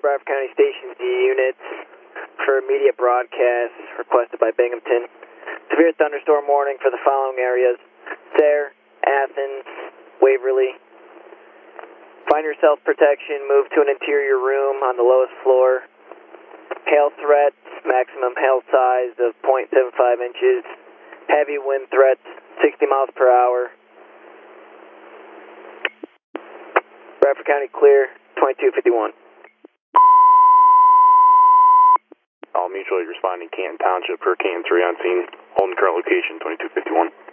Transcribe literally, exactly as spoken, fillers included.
Bradford County Stations units for immediate broadcast requested by Binghamton. Severe thunderstorm warning for the following areas: Sayre, Athens, Waverly. Find your self-protection, move to an interior room on the lowest floor. Hail threats, maximum hail size of zero point seven five inches. Heavy wind threats, sixty miles per hour. Bradford County clear, twenty-two fifty-one. All mutually responding Canton Township for Canton three on scene. Holding current location, twenty-two fifty-one.